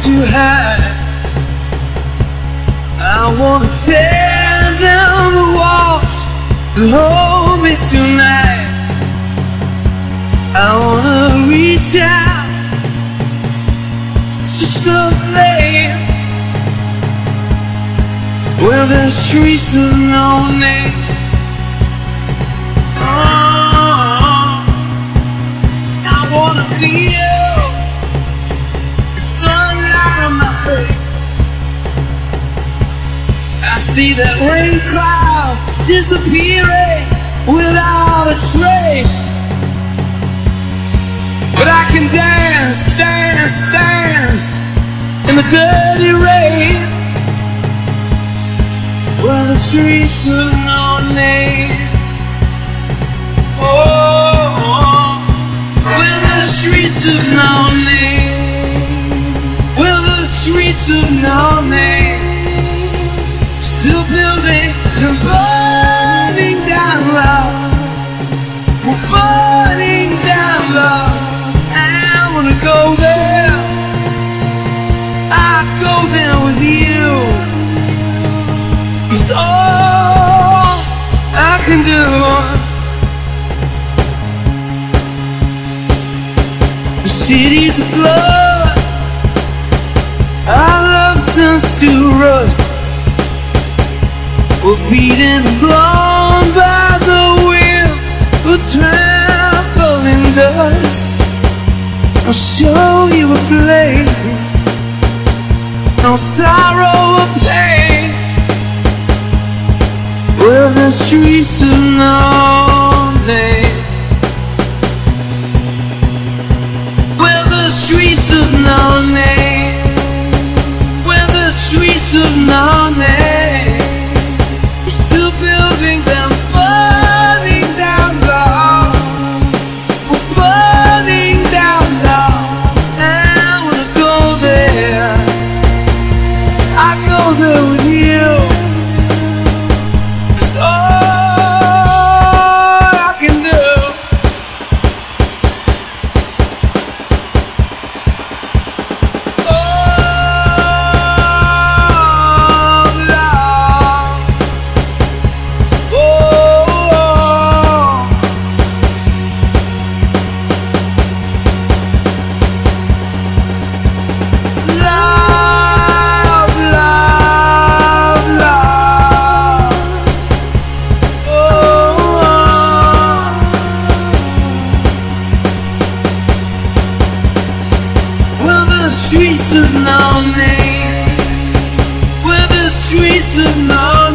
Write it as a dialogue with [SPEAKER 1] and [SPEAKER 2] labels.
[SPEAKER 1] too high. I wanna tear down the walls that hold me tonight. I wanna reach out, touch the flame where the streets of no name. I wanna feel the sunlight on my face. I see that rain cloud disappearing without a trace. But I can dance, dance, dance in the dirty rain where the streets of no name. Oh, where the streets of no name, where the streets of no name. Still building and burning down love. We're burning down love. I wanna go there. I go there with you. It's all I can do. The city's a flood. Our love turns to rust. We're beaten and blown by the wind. We're trampled in dust. I'll show you a flame. No sorrow or pain. Where the streets of no name. Where the streets of no name. Where the streets of no name. Still building them, burning down love. We're burning down love. I wanna go there. I go there with you. It's all I can do. Streets of no name, where the streets of no